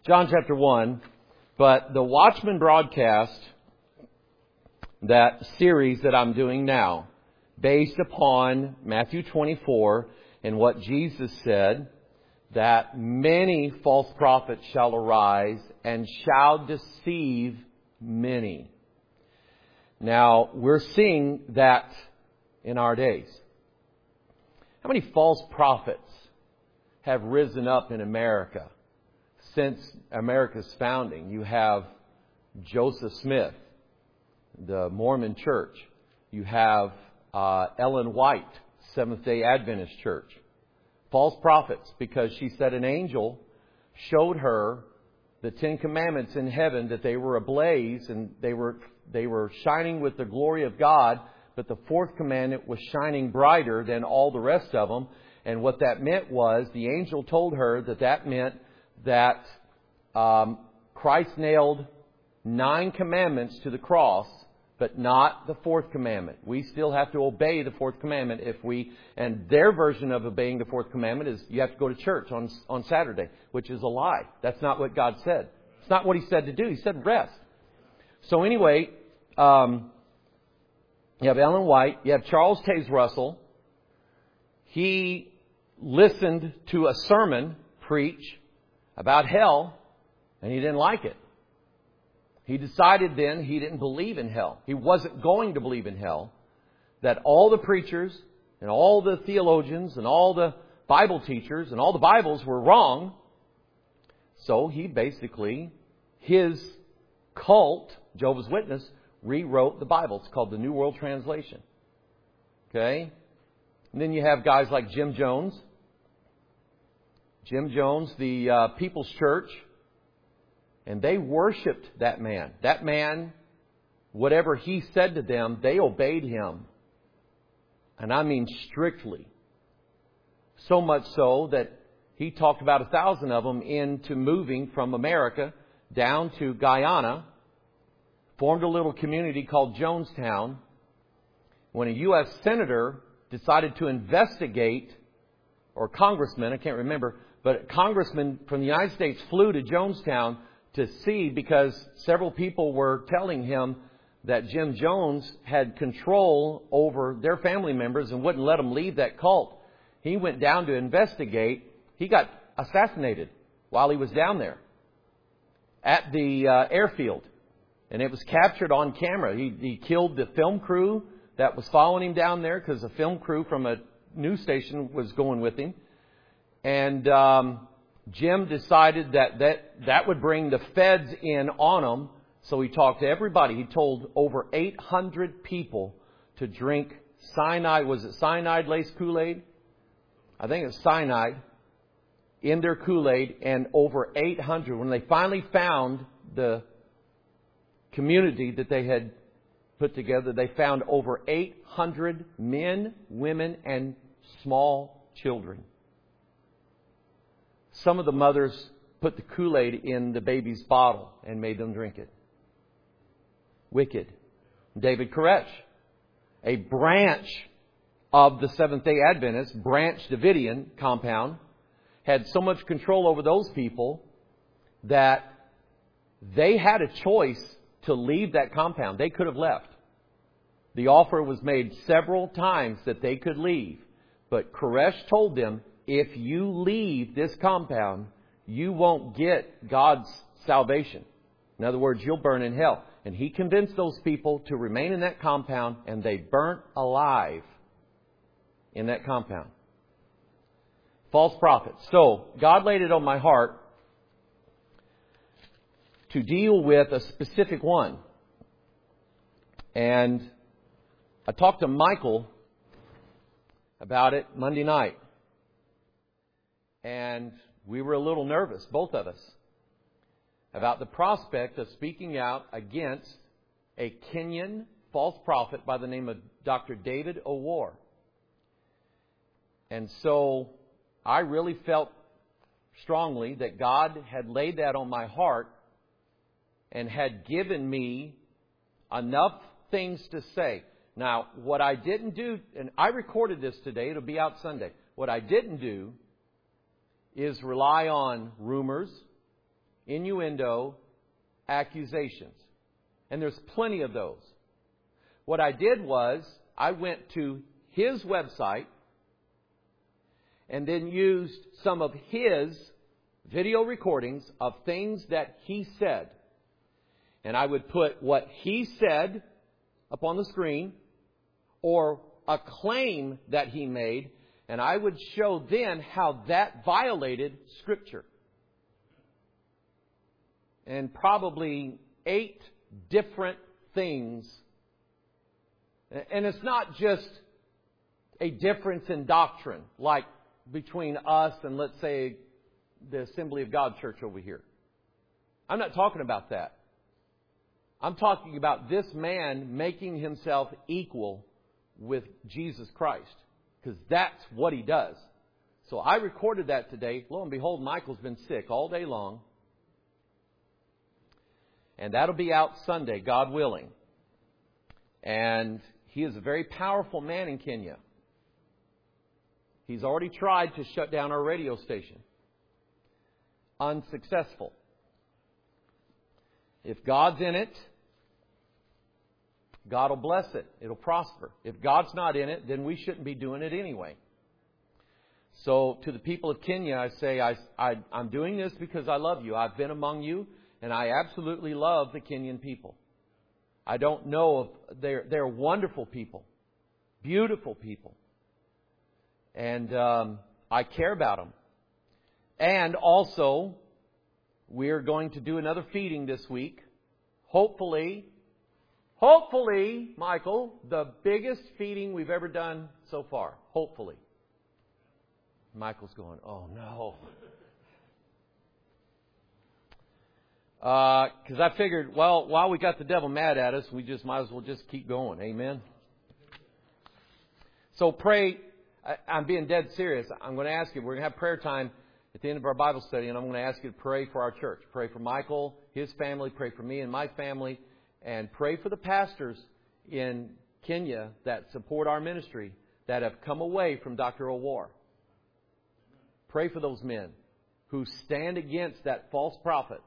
John chapter 1. But the Watchman broadcast, that series that I'm doing now, based upon Matthew 24 and what Jesus said, that many false prophets shall arise and shall deceive many. Now, we're seeing that in our days. How many false prophets have risen up in America since America's founding? You have Joseph Smith, the Mormon Church. You have Ellen White, Seventh-day Adventist Church. False prophets, because she said an angel showed her the Ten Commandments in heaven, that they were ablaze and they were shining with the glory of God, but the fourth commandment was shining brighter than all the rest of them. And what that meant was, the angel told her that meant that Christ nailed 9 commandments to the cross, but not the fourth commandment. We still have to obey the fourth commandment and their version of obeying the fourth commandment is you have to go to church on Saturday, which is a lie. That's not what God said. It's not what He said to do. He said rest. So anyway, you have Ellen White, you have Charles Taze Russell. He listened to a sermon preach about hell, and he didn't like it. He decided then he didn't believe in hell. He wasn't going to believe in hell. That all the preachers and all the theologians and all the Bible teachers and all the Bibles were wrong. So he basically, his cult, Jehovah's Witness, rewrote the Bible. It's called the New World Translation. Okay? And then you have guys like Jim Jones. Jim Jones, the People's Church. And they worshipped that man. That man, whatever he said to them, they obeyed him. And I mean strictly. So much so that he talked about 1,000 of them into moving from America down to Guyana. Formed a little community called Jonestown. When a U.S. Senator decided to investigate, or Congressman, I can't remember, but a Congressman from the United States flew to Jonestown to see, because several people were telling him that Jim Jones had control over their family members and wouldn't let them leave that cult. He went down to investigate. He got assassinated while he was down there at the airfield. And it was captured on camera. He killed the film crew that was following him down there, because a film crew from a news station was going with him. And Jim decided that would bring the feds in on him. So he talked to everybody. He told over 800 people to drink cyanide. Was it cyanide-laced Kool-Aid? I think it's cyanide in their Kool-Aid. And over 800, when they finally found the community that they had put together, they found over 800 men, women, and small children. Some of the mothers put the Kool-Aid in the baby's bottle and made them drink it. Wicked. David Koresh, a branch of the Seventh-day Adventist, Branch Davidian compound, had so much control over those people that they had a choice to leave that compound. They could have left. The offer was made several times that they could leave. But Koresh told them, if you leave this compound, you won't get God's salvation. In other words, you'll burn in hell. And he convinced those people to remain in that compound, and they burnt alive in that compound. False prophets. So, God laid it on my heart to deal with a specific one. And I talked to Michael about it Monday night. And we were a little nervous, both of us, about the prospect of speaking out against a Kenyan false prophet by the name of Dr. David O'War. And so I really felt strongly that God had laid that on my heart and had given me enough things to say. Now, what I didn't do, and I recorded this today, it'll be out Sunday. What I didn't do is rely on rumors innuendo, accusations. And there's plenty of those. What I did was, I went to his website and then used some of his video recordings of things that he said. And I would put what he said up on the screen, or a claim that he made, and I would show then how that violated Scripture. And probably 8 different things. And it's not just a difference in doctrine, like between us and, let's say, the Assembly of God Church over here. I'm not talking about that. I'm talking about this man making himself equal with Jesus Christ. Because that's what he does. So I recorded that today. Lo and behold, Michael's been sick all day long. And that'll be out Sunday, God willing. And he is a very powerful man in Kenya. He's already tried to shut down our radio station. Unsuccessful. If God's in it, God will bless it. It'll prosper. If God's not in it, then we shouldn't be doing it anyway. So to the people of Kenya, I say, I'm doing this because I love you. I've been among you, and I absolutely love the Kenyan people. I don't know if they're wonderful people, beautiful people. And I care about them. And also, we're going to do another feeding this week. Hopefully, Michael, the biggest feeding we've ever done so far. Hopefully. Michael's going, oh no. Because I figured, well, while we got the devil mad at us, we just might as well just keep going. Amen. So pray. I'm being dead serious. I'm going to ask you, we're going to have prayer time at the end of our Bible study, and I'm going to ask you to pray for our church. Pray for Michael, his family. Pray for me and my family. And pray for the pastors in Kenya that support our ministry that have come away from Dr. Owuor. Pray for those men who stand against that false prophet.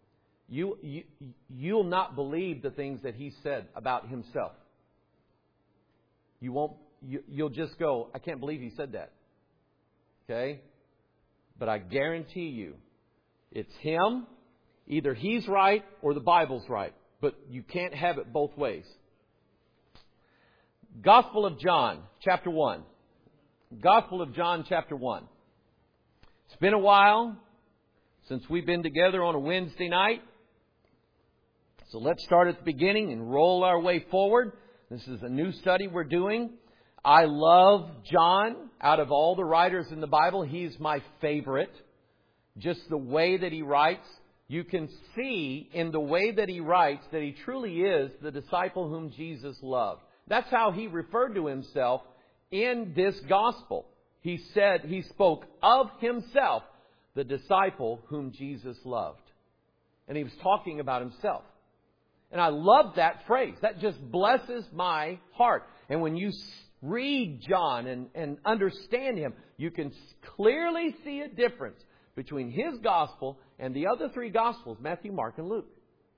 You'll not believe the things that he said about himself. You won't. You'll just go, I can't believe he said that. Okay? But I guarantee you, it's him. Either he's right or the Bible's right. But you can't have it both ways. Gospel of John, chapter 1. Gospel of John, chapter 1. It's been a while since we've been together on a Wednesday night. So let's start at the beginning and roll our way forward. This is a new study we're doing. I love John. Out of all the writers in the Bible, he's my favorite. Just the way that he writes. You can see in the way that he writes that he truly is the disciple whom Jesus loved. That's how he referred to himself in this gospel. He said, he spoke of himself, the disciple whom Jesus loved. And he was talking about himself. And I love that phrase. That just blesses my heart. And when you read John and understand him, you can clearly see a difference between his gospel and the other 3 gospels, Matthew, Mark, and Luke.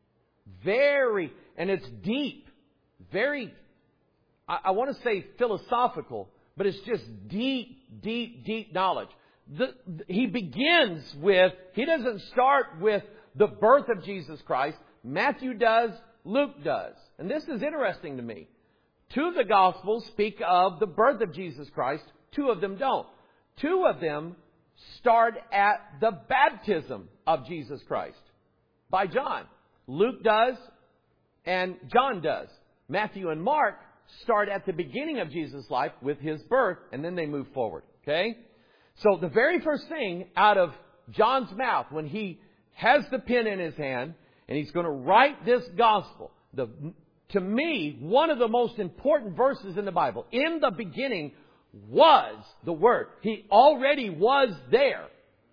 And it's deep, very, I want to say philosophical, but it's just deep knowledge. He begins with, he doesn't start with the birth of Jesus Christ. Matthew does, Luke does. And this is interesting to me. 2 of the Gospels speak of the birth of Jesus Christ. 2 of them don't. 2 of them start at the baptism of Jesus Christ by John. Luke does and John does. Matthew and Mark start at the beginning of Jesus' life with his birth, and then they move forward. Okay? So the very first thing out of John's mouth when he has the pen in his hand and he's going to write this gospel, to me, one of the most important verses in the Bible. In the beginning was the Word. He already was there.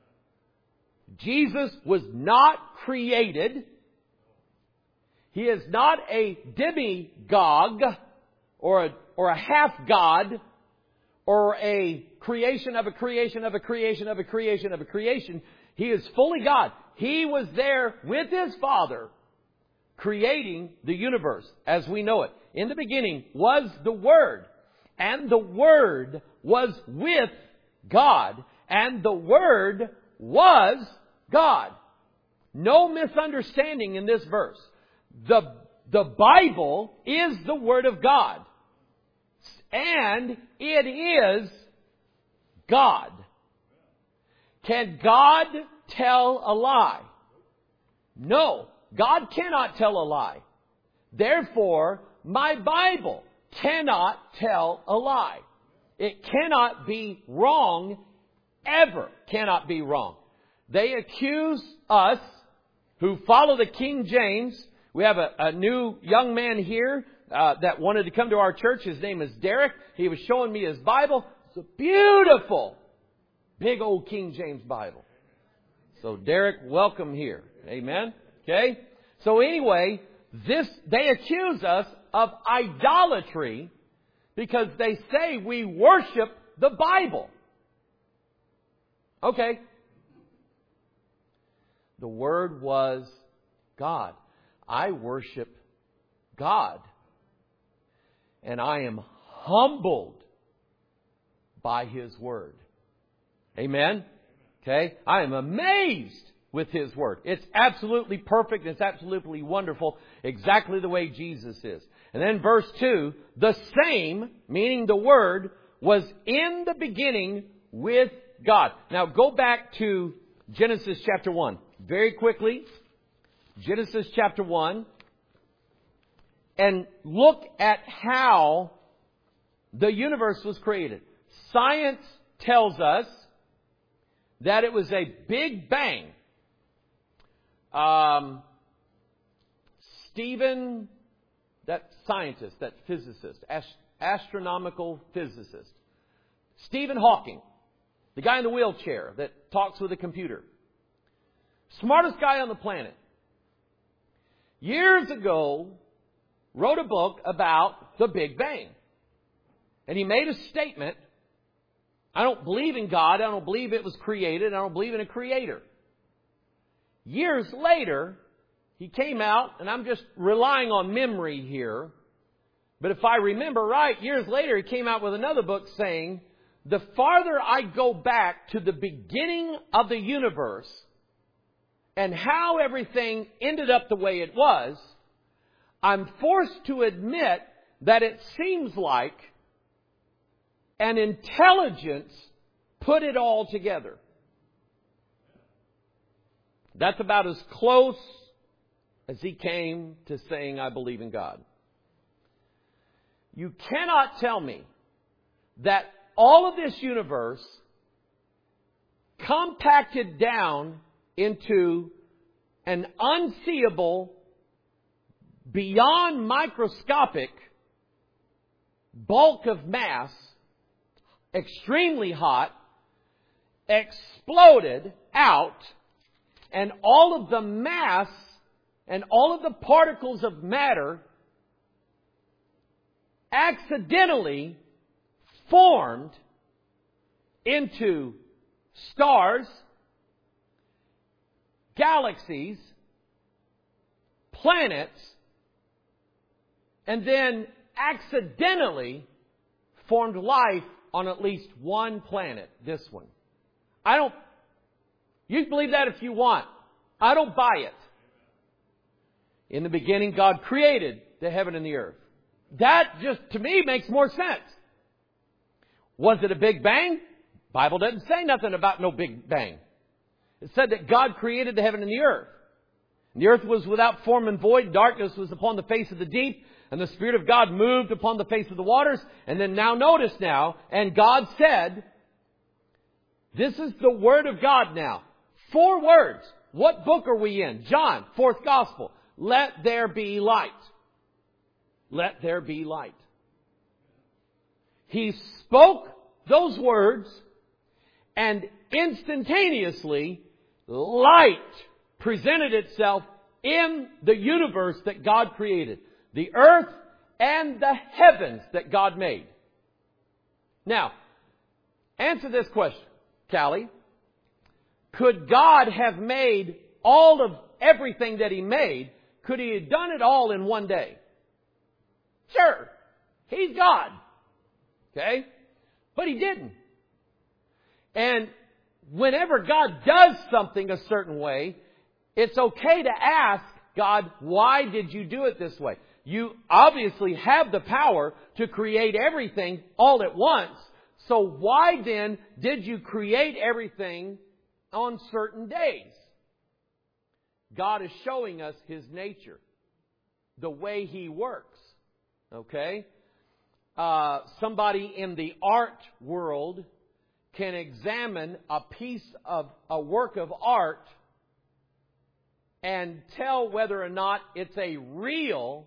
Jesus was not created. He is not a demigod or a half God or a creation of a creation of a creation of a creation of a creation. He is fully God. He was there with His Father creating the universe as we know it. In the beginning was the Word, and the Word was with God, and the Word was God. No misunderstanding in this verse. The Bible is the Word of God. And it is God. Can God tell a lie? No, God cannot tell a lie. Therefore, my Bible cannot tell a lie. It cannot be wrong, ever cannot be wrong. They accuse us who follow the King James. We have a new young man here that wanted to come to our church. His name is Derek. He was showing me his Bible. It's a beautiful, big old King James Bible. So Derek, welcome here. Amen. Okay. So anyway, they accuse us of idolatry because they say we worship the Bible. Okay. The Word was God. I worship God. And I am humbled by His Word. Amen? Okay? I am amazed with His Word. It's absolutely perfect. It's absolutely wonderful. Exactly the way Jesus is. And then verse 2, the same, meaning the Word, was in the beginning with God. Now go back to Genesis chapter 1. Very quickly. Genesis chapter 1. And look at how the universe was created. Science tells us that it was a big bang. Stephen, that scientist, that physicist, astronomical physicist, Stephen Hawking, the guy in the wheelchair that talks with a computer, smartest guy on the planet, years ago wrote a book about the Big Bang. And he made a statement. I don't believe in God. I don't believe it was created. I don't believe in a creator. Years later, he came out, and I'm just relying on memory here, but if I remember right, years later he came out with another book saying, the farther I go back to the beginning of the universe and how everything ended up the way it was, I'm forced to admit that it seems like an intelligence put it all together. That's about as close as he came to saying, I believe in God. You cannot tell me that all of this universe compacted down into an unseeable, beyond microscopic bulk of mass, extremely hot, exploded out, and all of the mass and all of the particles of matter accidentally formed into stars, galaxies, planets, and then accidentally formed life on at least one planet, this one. You can believe that if you want. I don't buy it. In the beginning, God created the heaven and the earth. That just, to me, makes more sense. Was it a big bang? Bible doesn't say nothing about no big bang. It said that God created the heaven and the earth. And the earth was without form and void. Darkness was upon the face of the deep. And the Spirit of God moved upon the face of the waters. And then now notice now. And God said, this is the Word of God now. 4 words. What book are we in? John, 4th Gospel. Let there be light. Let there be light. He spoke those words, and instantaneously, light presented itself in the universe that God created. The earth and the heavens that God made. Now, answer this question, Callie. Could God have made all of everything that He made, could He have done it all in one day? Sure. He's God. Okay? But He didn't. And whenever God does something a certain way, it's okay to ask God, why did you do it this way? You obviously have the power to create everything all at once. So why then did you create everything on certain days? God is showing us His nature, the way He works. Okay? Somebody in the art world can examine a piece of a work of art and tell whether or not it's a real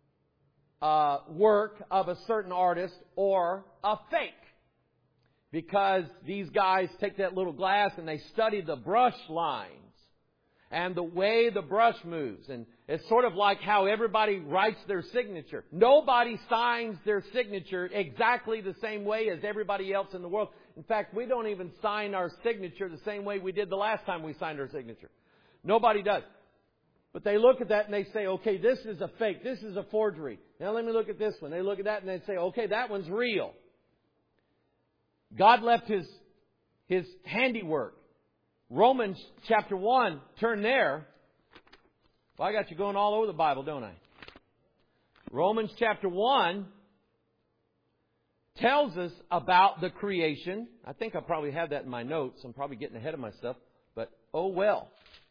work of a certain artist or a fake. Because these guys take that little glass and they study the brush lines and the way the brush moves. And it's sort of like how everybody writes their signature. Nobody signs their signature exactly the same way as everybody else in the world. In fact, we don't even sign our signature the same way we did the last time we signed our signature. Nobody does. But they look at that and they say, okay, this is a fake. This is a forgery. Now let me look at this one. They look at that and they say, okay, that one's real. God left His handiwork. Romans chapter 1, turn there. Well, I got you going all over the Bible, don't I? Romans chapter 1 tells us about the creation. I think I probably have that in my notes. I'm probably getting ahead of myself, but oh well.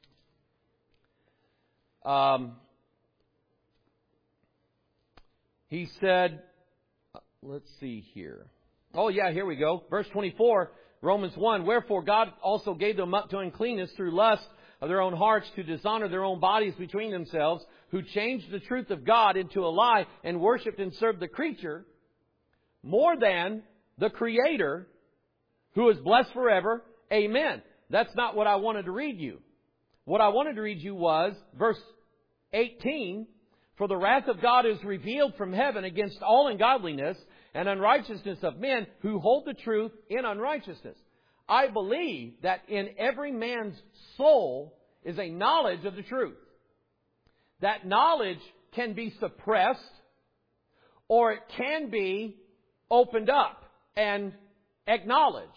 He said, let's see here. Oh yeah, here we go. Verse 24, Romans 1. Wherefore God also gave them up to uncleanness through lust of their own hearts, to dishonor their own bodies between themselves, who changed the truth of God into a lie and worshipped and served the creature more than the Creator, who is blessed forever. Amen. That's not what I wanted to read you. What I wanted to read you was verse 18. For the wrath of God is revealed from heaven against all ungodliness and unrighteousness of men who hold the truth in unrighteousness. I believe that in every man's soul is a knowledge of the truth. That knowledge can be suppressed or it can be opened up and acknowledged.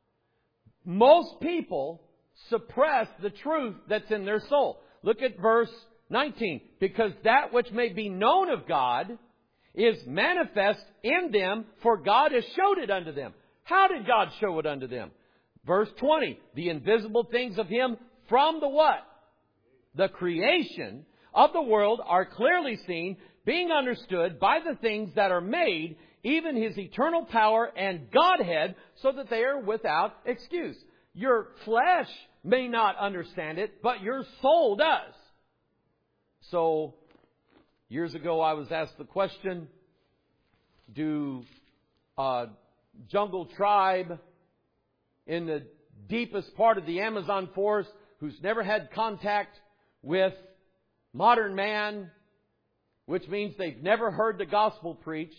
Most people suppress the truth that's in their soul. Look at verse 19. Because that which may be known of God is manifest in them, for God has showed it unto them. How did God show it unto them? Verse 20. The invisible things of Him from the what? The creation of the world are clearly seen, being understood by the things that are made, even His eternal power and Godhead, so that they are without excuse. Your flesh may not understand it, but your soul does. So, years ago I was asked the question, do a jungle tribe in the deepest part of the Amazon forest who's never had contact with modern man, which means they've never heard the gospel preached,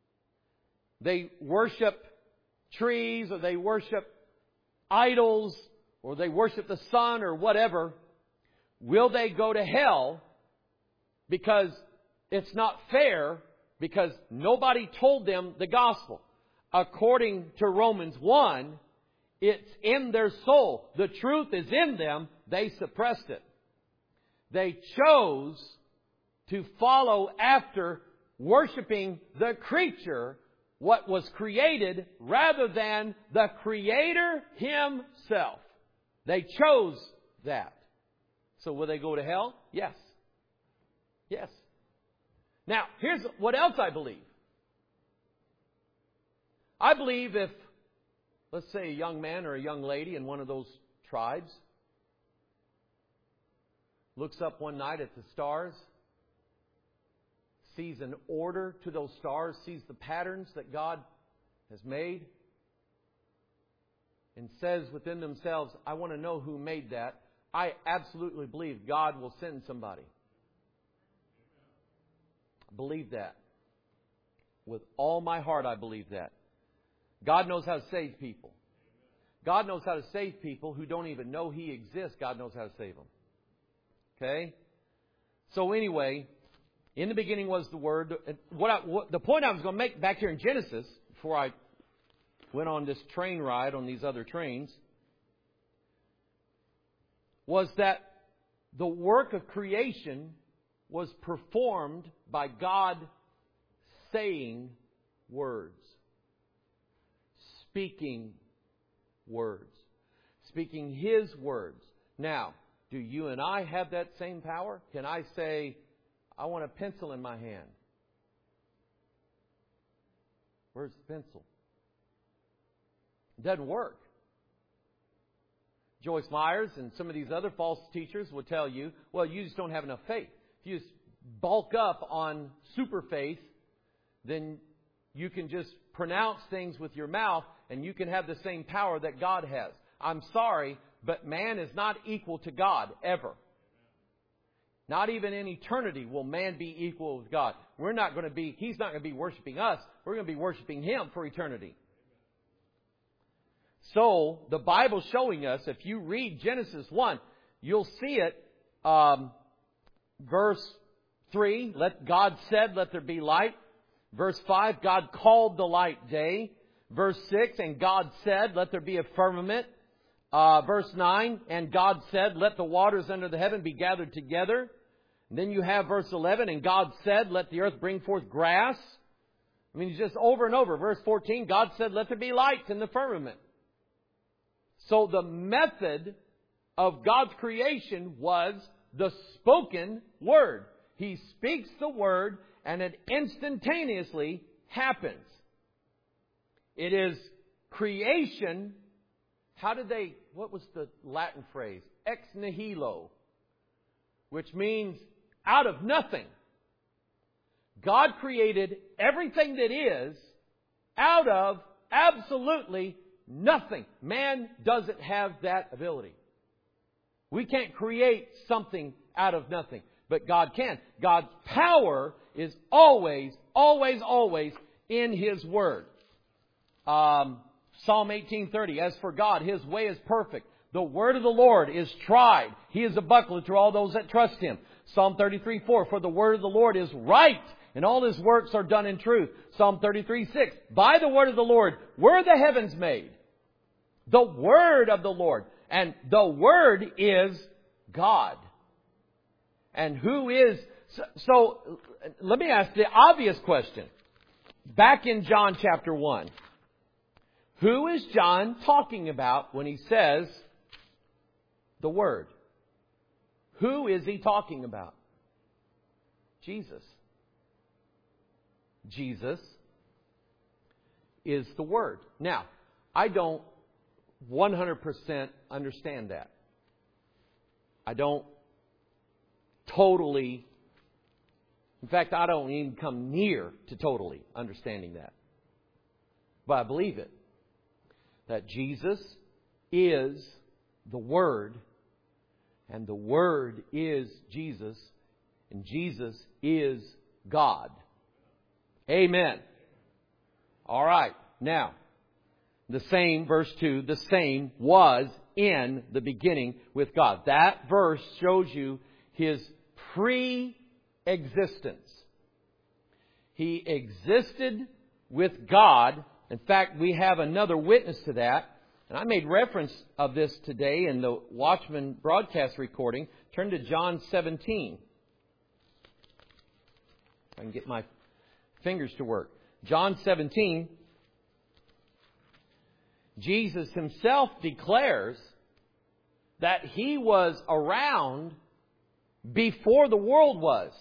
they worship trees or they worship idols or they worship the sun or whatever, will they go to hell? Because it's not fair, because nobody told them the gospel. According to Romans 1, it's in their soul. The truth is in them. They suppressed it. They chose to follow after worshiping the creature, what was created, rather than the Creator Himself. They chose that. So will they go to hell? Yes. Yes. Now, here's what else I believe. I believe if, let's say, a young man or a young lady in one of those tribes looks up one night at the stars, sees an order to those stars, sees the patterns that God has made, and says within themselves, I want to know who made that. I absolutely believe God will send somebody. Believe that. With all my heart, I believe that. God knows how to save people. God knows how to save people who don't even know He exists. God knows how to save them. Okay? So anyway, in the beginning was the Word. The point I was going to make back here in Genesis, before I went on this train ride on these other trains, was that the work of creation was performed by God saying words. Speaking words. Speaking His words. Now, do you and I have that same power? Can I say, I want a pencil in my hand? Where's the pencil? It doesn't work. Joyce Myers and some of these other false teachers will tell you, well, you just don't have enough faith. If you just bulk up on super faith, then you can just pronounce things with your mouth and you can have the same power that God has. I'm sorry, but man is not equal to God, ever. Not even in eternity will man be equal with God. He's not going to be worshiping us. We're going to be worshiping Him for eternity. So, the Bible's showing us, if you read Genesis 1, you'll see it, verse 3, God said, let there be light. Verse 5, God called the light day. Verse 6, and God said, let there be a firmament. Verse 9, and God said, let the waters under the heaven be gathered together. And then you have verse 11, and God said, let the earth bring forth grass. I mean, it's just over and over. Verse 14, God said, let there be light in the firmament. So the method of God's creation was the spoken word. He speaks the word and it instantaneously happens. It is creation. What was the Latin phrase? Ex nihilo, which means out of nothing. God created everything that is out of absolutely nothing. Man doesn't have that ability. We can't create something out of nothing, but God can. God's power is always, always, always in His Word. Psalm 18:30, as for God, His way is perfect. The word of the Lord is tried. He is a buckler to all those that trust Him. Psalm 33:4, for the word of the Lord is right, and all His works are done in truth. Psalm 33:6, by the word of the Lord were the heavens made. The word of the Lord. And the word is God. And who is... So let me ask the obvious question. Back in John chapter 1. Who is John talking about when he says the Word? Who is he talking about? Jesus. Jesus is the Word. Now, I don't 100% understand that. I don't totally... In fact, I don't even come near to totally understanding that. But I believe it. That Jesus is the Word, and the Word is Jesus, and Jesus is God. Amen. All right. Now, the same, verse 2, the same was in the beginning with God. That verse shows you His pre-existence. He existed with God. In fact, we have another witness to that. And I made reference of this today in the Watchman broadcast recording. Turn to John 17. If I can get my fingers to work. John 17. Jesus Himself declares that He was around before the world was.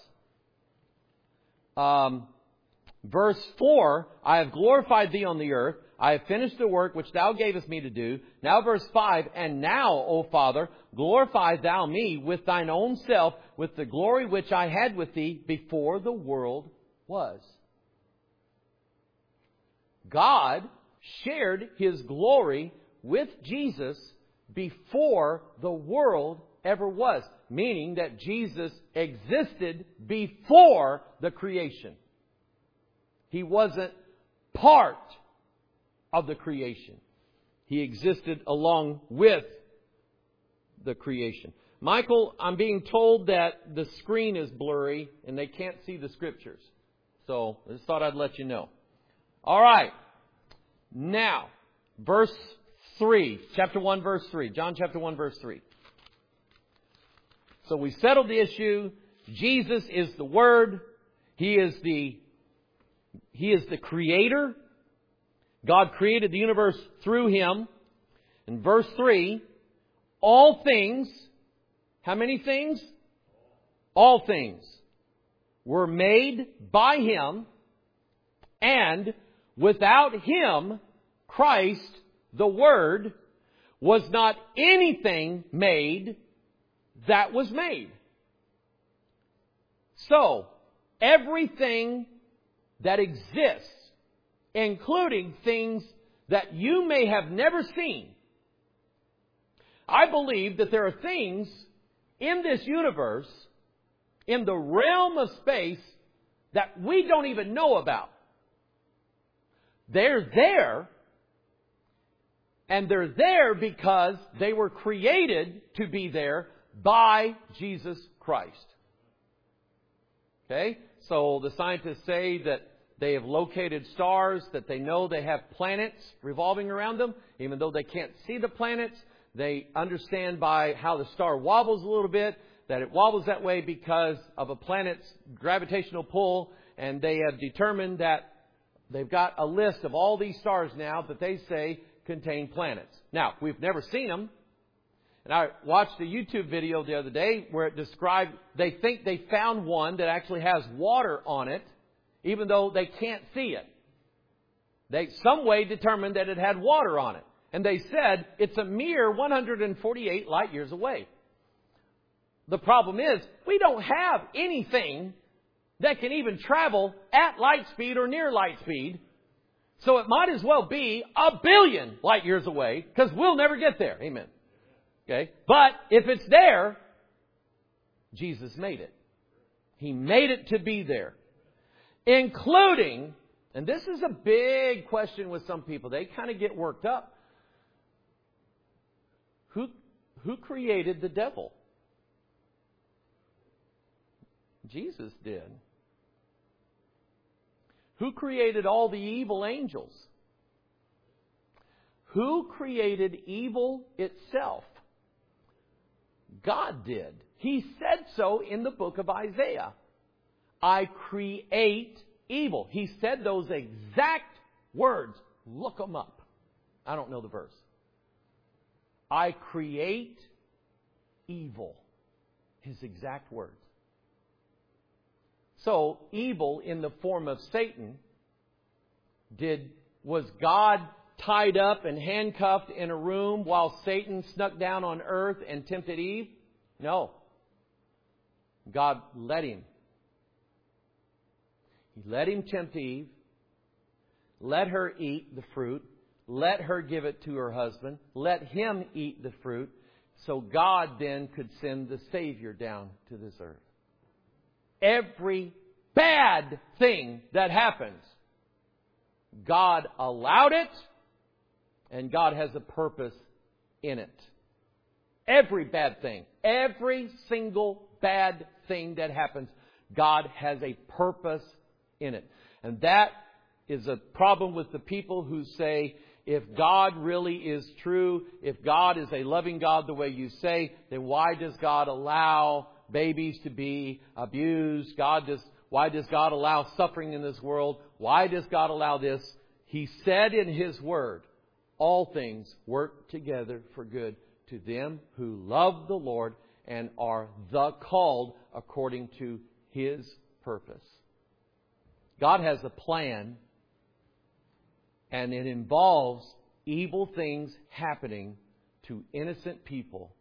Verse 4, I have glorified Thee on the earth. I have finished the work which Thou gavest me to do. Now verse 5, and now, O Father, glorify Thou me with Thine own self, with the glory which I had with Thee before the world was. God shared His glory with Jesus before the world ever was. Meaning that Jesus existed before the creation. He wasn't part of the creation. He existed along with the creation. Michael, I'm being told that the screen is blurry and they can't see the scriptures. So I just thought I'd let you know. All right. Now, verse 3, chapter 1, verse 3. John chapter 1, verse 3. So we settled the issue. Jesus is the Word. He is the Creator. God created the universe through Him. In verse 3, all things, how many things? All things were made by Him, and without Him, Christ, the Word, was not anything made that was made. So, everything that exists, including things that you may have never seen, I believe that there are things in this universe, in the realm of space, that we don't even know about. They're there, and they're there because they were created to be there by Jesus Christ. Okay? So the scientists say that they have located stars, that they know they have planets revolving around them. Even though they can't see the planets, they understand by how the star wobbles a little bit, that it wobbles that way because of a planet's gravitational pull, and they have determined that they've got a list of all these stars now that they say contain planets. Now, we've never seen them. And I watched a YouTube video the other day where it described, they think they found one that actually has water on it, even though they can't see it. They some way determined that it had water on it. And they said it's a mere 148 light years away. The problem is, we don't have anything that can even travel at light speed or near light speed. So it might as well be 1 billion light years away, because we'll never get there. Amen. Okay? But if it's there, Jesus made it. He made it to be there. Including, and this is a big question with some people, they kind of get worked up. Who created the devil? Jesus did. Who created all the evil angels? Who created evil itself? God did. He said so in the book of Isaiah. I create evil. He said those exact words. Look them up. I don't know the verse. I create evil. His exact words. So, evil in the form of Satan, was God tied up and handcuffed in a room while Satan snuck down on earth and tempted Eve? No. God let him. He let him tempt Eve, let her eat the fruit, let her give it to her husband, let him eat the fruit, so God then could send the Savior down to this earth. Every bad thing that happens, God allowed it, and God has a purpose in it. Every bad thing, every single bad thing that happens, God has a purpose in it. And that is a problem with the people who say, if God really is true, if God is a loving God the way you say, then why does God allow babies to be abused? Why does God allow suffering in this world? Why does God allow this? He said in His Word, all things work together for good to them who love the Lord and are the called according to His purpose. God has a plan, and it involves evil things happening to innocent people.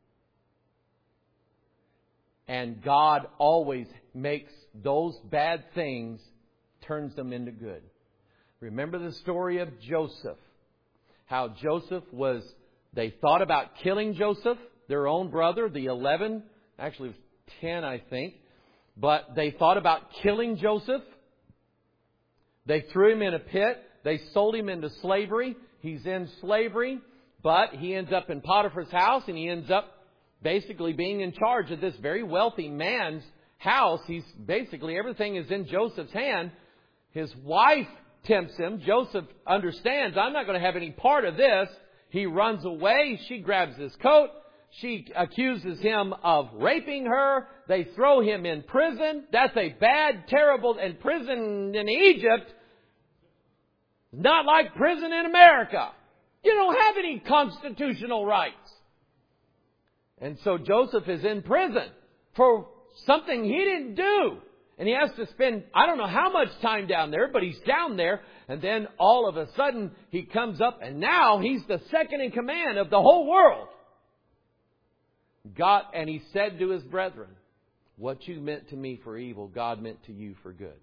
And God always makes those bad things, turns them into good. Remember the story of Joseph. How Joseph they thought about killing Joseph, their own brother, the 11, actually it was 10 I think. But they thought about killing Joseph. They threw him in a pit. They sold him into slavery. He's in slavery, but he ends up in Potiphar's house, and he ends up basically being in charge of this very wealthy man's house. He's basically, everything is in Joseph's hand. His wife tempts him. Joseph understands, I'm not going to have any part of this. He runs away. She grabs his coat. She accuses him of raping her. They throw him in prison. That's a bad, terrible, and prison in Egypt, not like prison in America. You don't have any constitutional rights. And so Joseph is in prison for something he didn't do. And he has to spend, I don't know how much time down there, but he's down there. And then all of a sudden he comes up and now he's the second in command of the whole world. And he said to his brethren, what you meant to me for evil, God meant to you for good.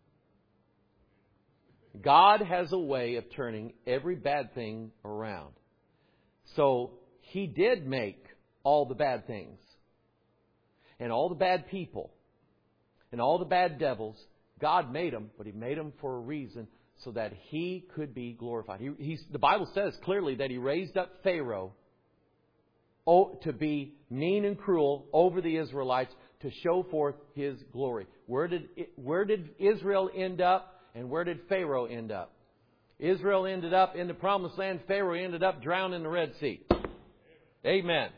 God has a way of turning every bad thing around. So He did make all the bad things and all the bad people and all the bad devils. God made them, but He made them for a reason so that He could be glorified. The Bible says clearly that He raised up Pharaoh to be mean and cruel over the Israelites to show forth His glory. Where did Israel end up? And where did Pharaoh end up? Israel ended up in the Promised Land. Pharaoh ended up drowned in the Red Sea. Amen.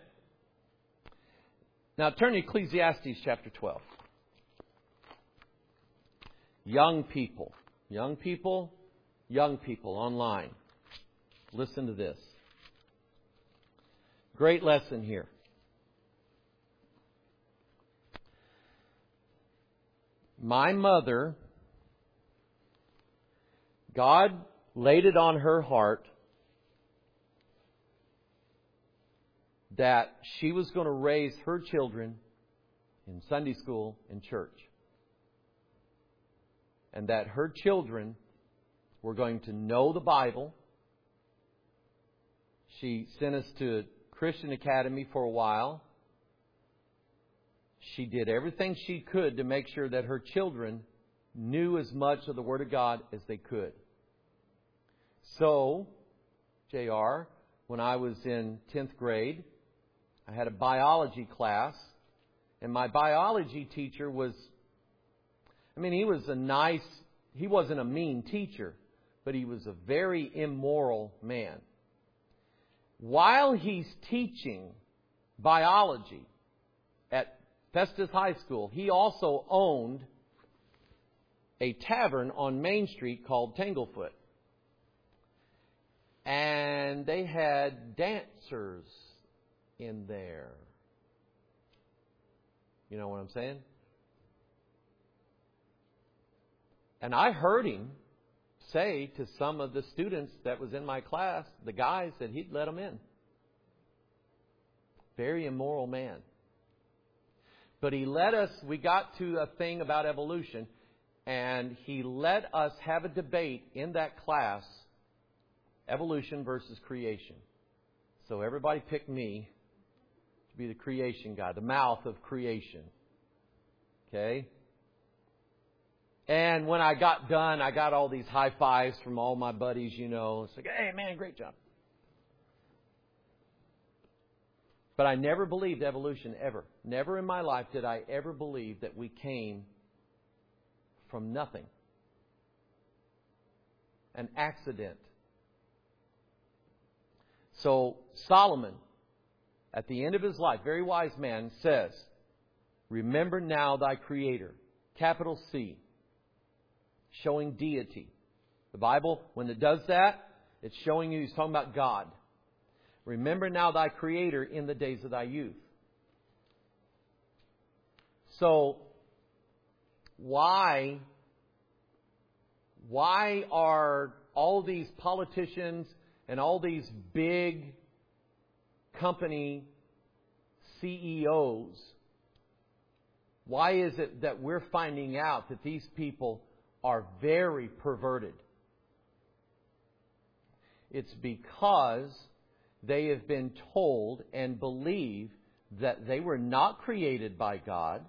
Now turn to Ecclesiastes chapter 12. Young people online. Listen to this. Great lesson here. My mother, God laid it on her heart that she was going to raise her children in Sunday school and church. And that her children were going to know the Bible. She sent us to Christian Academy for a while. She did everything she could to make sure that her children knew as much of the Word of God as they could. So, JR, when I was in 10th grade, I had a biology class, and my biology teacher he wasn't a mean teacher, but he was a very immoral man. While he's teaching biology at Festus High School, he also owned a tavern on Main Street called Tanglefoot. And they had dancers in there. You know what I'm saying? And I heard him say to some of the students that was in my class, the guys, that he'd let them in. Very immoral man. But we got to a thing about evolution, and he let us have a debate in that class, evolution versus creation. So everybody picked me to be the creation guy, the mouth of creation. Okay? And when I got done, I got all these high fives from all my buddies, It's like, hey, man, great job. But I never believed evolution, ever. Never in my life did I ever believe that we came from nothing. An accident. So Solomon, at the end of his life, very wise man, says, remember now thy Creator. Capital C. Showing deity. The Bible, when it does that, it's showing you, he's talking about God. Remember now thy Creator in the days of thy youth. So, why are all these politicians and all these big company CEOs, why is it that we're finding out that these people are very perverted? It's because they have been told and believe that they were not created by God,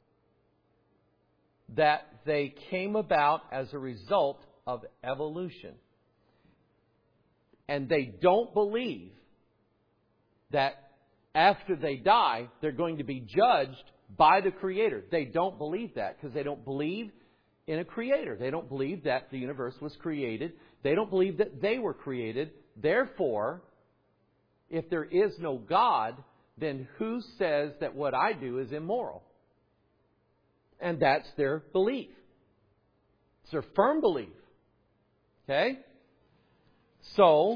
that they came about as a result of evolution. And they don't believe that after they die, they're going to be judged by the Creator. They don't believe that because they don't believe in a Creator. They don't believe that the universe was created. They don't believe that they were created. Therefore, if there is no God, then who says that what I do is immoral? And that's their belief. It's their firm belief. Okay? So,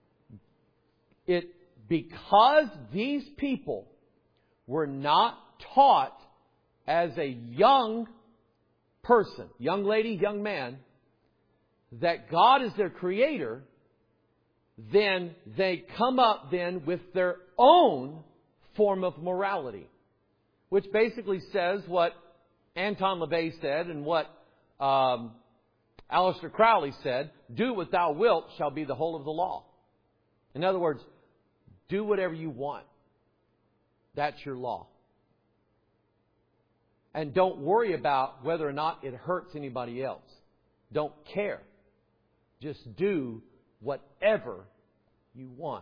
because these people were not taught as a young person, young lady, young man, that God is their Creator, then they come up then with their own form of morality, which basically says what Anton LaVey said and what Aleister Crowley said, do what thou wilt shall be the whole of the law. In other words, do whatever you want. That's your law. And don't worry about whether or not it hurts anybody else. Don't care. Just do whatever you want.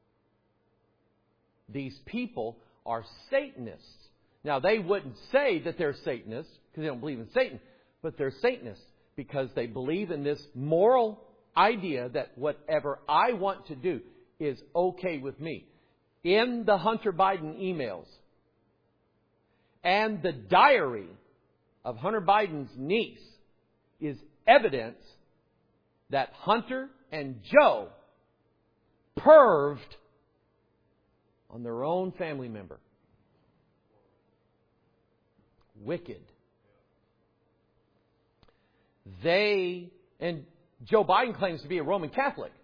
These people are Satanists. Now, they wouldn't say that they're Satanists because they don't believe in Satan, but they're Satanists because they believe in this moral idea that whatever I want to do is okay with me. In the Hunter Biden emails and the diary of Hunter Biden's niece is evidence that Hunter and Joe perved on their own family member. Wicked. And Joe Biden claims to be a Roman Catholic.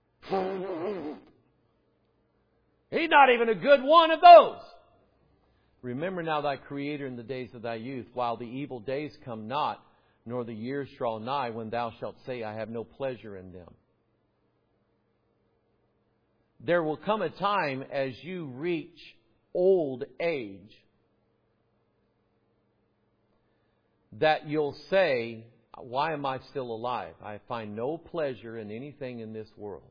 He's not even a good one of those. Remember now thy Creator in the days of thy youth, while the evil days come not, nor the years draw nigh, when thou shalt say, I have no pleasure in them. There will come a time as you reach old age that you'll say, why am I still alive? I find no pleasure in anything in this world.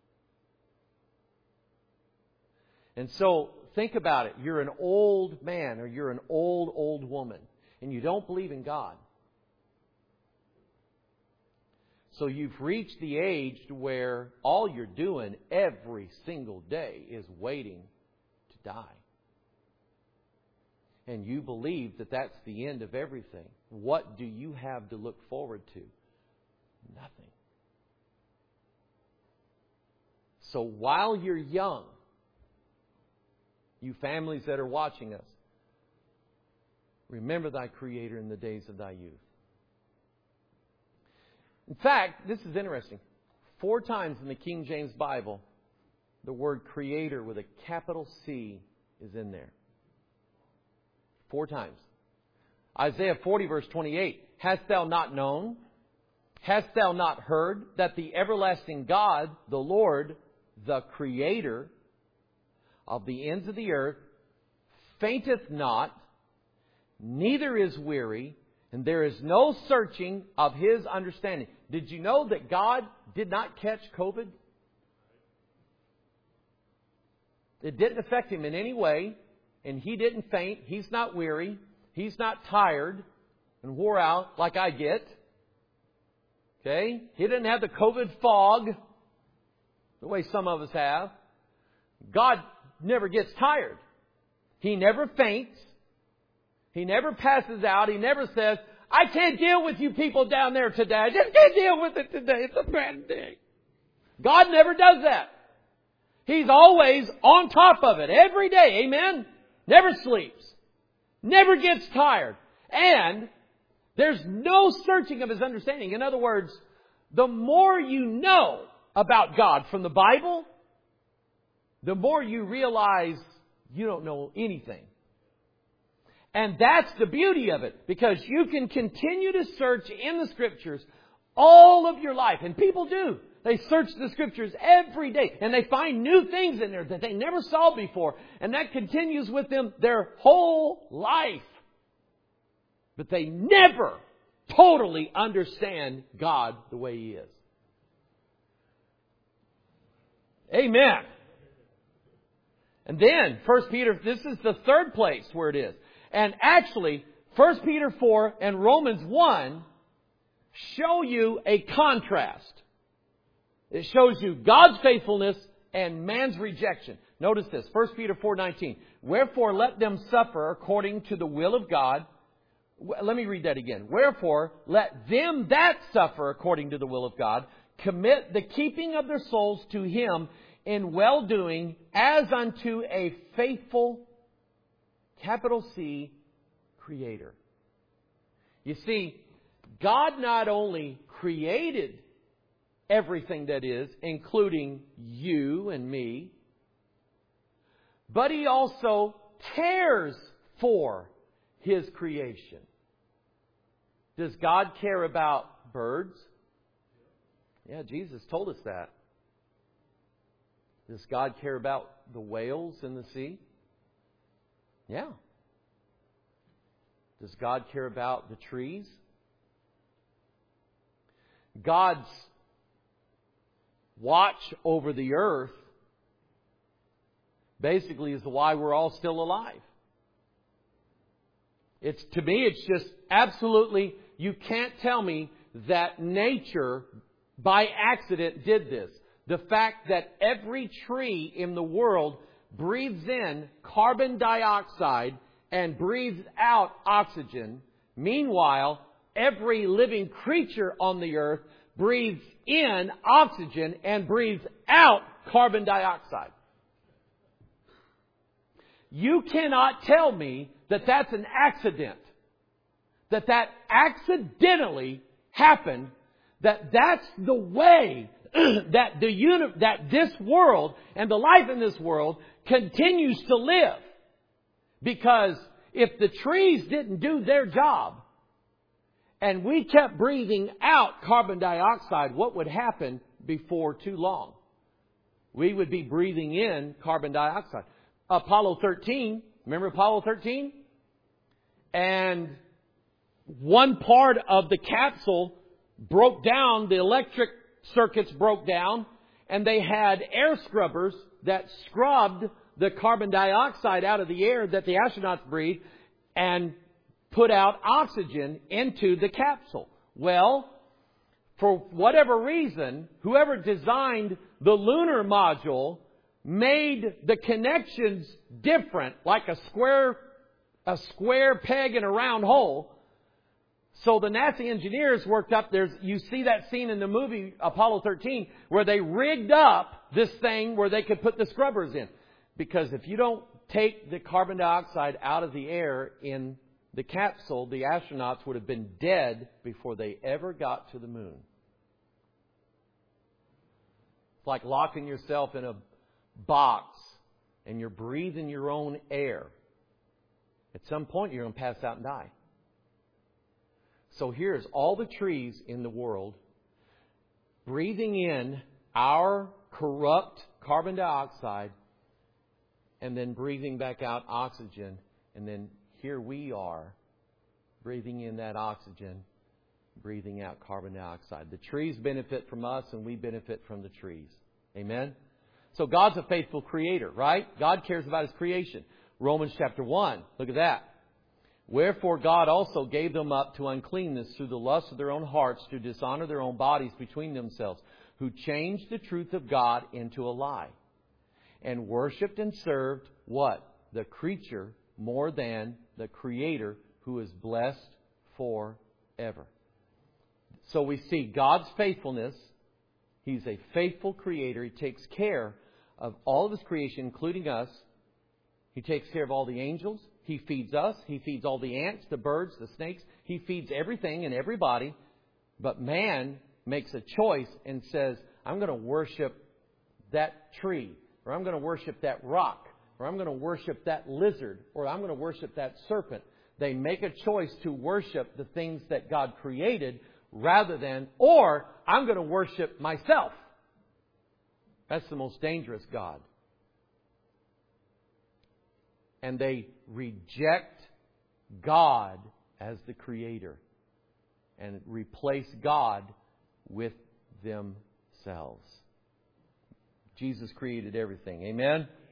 And so, think about it. You're an old man or you're an old woman and you don't believe in God. So you've reached the age where all you're doing every single day is waiting to die. And you believe that that's the end of everything. What do you have to look forward to? Nothing. So while you're young, you families that are watching us, remember thy Creator in the days of thy youth. In fact, this is interesting. 4 times in the King James Bible, the word Creator with a capital C is in there. 4 times. Isaiah 40 verse 28. Hast thou not known? Hast thou not heard that the everlasting God, the Lord, the Creator of the ends of the earth, fainteth not, neither is weary, and there is no searching of His understanding. Did you know that God did not catch COVID? It didn't affect Him in any way, and He didn't faint. He's not weary. He's not tired and wore out like I get. Okay? He didn't have the COVID fog the way some of us have. God never gets tired. He never faints. He never passes out. He never says, I can't deal with you people down there today. I just can't deal with it today. It's a bad day. God never does that. He's always on top of it every day. Amen? Never sleeps. Never gets tired. And there's no searching of His understanding. In other words, the more you know about God from the Bible, the more you realize you don't know anything. And that's the beauty of it. Because you can continue to search in the Scriptures all of your life. And people do. They search the Scriptures every day. And they find new things in there that they never saw before. And that continues with them their whole life. But they never totally understand God the way He is. Amen. And then 1 Peter, this is the third place where it is. And actually, 1 Peter 4 and Romans 1 show you a contrast. It shows you God's faithfulness and man's rejection. Notice this, 1 Peter 4:19. Wherefore let them suffer according to the will of God. Let me read that again. Wherefore let them that suffer according to the will of God commit the keeping of their souls to Him in well-doing as unto a faithful, capital C, Creator. You see, God not only created everything that is, including you and me, but He also cares for His creation. Does God care about birds? Yeah, Jesus told us that. Does God care about the whales in the sea? Yeah. Does God care about the trees? God's watch over the earth basically is why we're all still alive. To me, it's just absolutely, you can't tell me that nature by accident did this. The fact that every tree in the world breathes in carbon dioxide and breathes out oxygen. Meanwhile, every living creature on the earth breathes in oxygen and breathes out carbon dioxide. You cannot tell me that that's an accident. That accidentally happened. That's the way that that this world and the life in this world continues to live. Because if the trees didn't do their job and we kept breathing out carbon dioxide, what would happen before too long? We would be breathing in carbon dioxide. Apollo 13, remember Apollo 13? And one part of the capsule broke down, the electric circuits broke down, and they had air scrubbers that scrubbed the carbon dioxide out of the air that the astronauts breathe and put out oxygen into the capsule. Well, for whatever reason, whoever designed the lunar module made the connections different, like a square peg in a round hole. So the NASA engineers worked up, you see that scene in the movie Apollo 13 where they rigged up this thing where they could put the scrubbers in. Because if you don't take the carbon dioxide out of the air in the capsule, the astronauts would have been dead before they ever got to the moon. It's like locking yourself in a box and you're breathing your own air. At some point you're going to pass out and die. So here's all the trees in the world breathing in our corrupt carbon dioxide and then breathing back out oxygen. And then here we are breathing in that oxygen, breathing out carbon dioxide. The trees benefit from us and we benefit from the trees. Amen? So God's a faithful creator, right? God cares about His creation. Romans chapter 1, look at that. Wherefore God also gave them up to uncleanness through the lust of their own hearts, to dishonor their own bodies between themselves, who changed the truth of God into a lie, and worshipped and served what? The creature more than the Creator, who is blessed forever. So we see God's faithfulness. He's a faithful Creator. He takes care of all of His creation, including us. He takes care of all the angels. He feeds us. He feeds all the ants, the birds, the snakes. He feeds everything and everybody. But man makes a choice and says, I'm going to worship that tree, or I'm going to worship that rock, or I'm going to worship that lizard, or I'm going to worship that serpent. They make a choice to worship the things that God created rather than, or I'm going to worship myself. That's the most dangerous God. And they reject God as the Creator and replace God with themselves. Jesus created everything. Amen?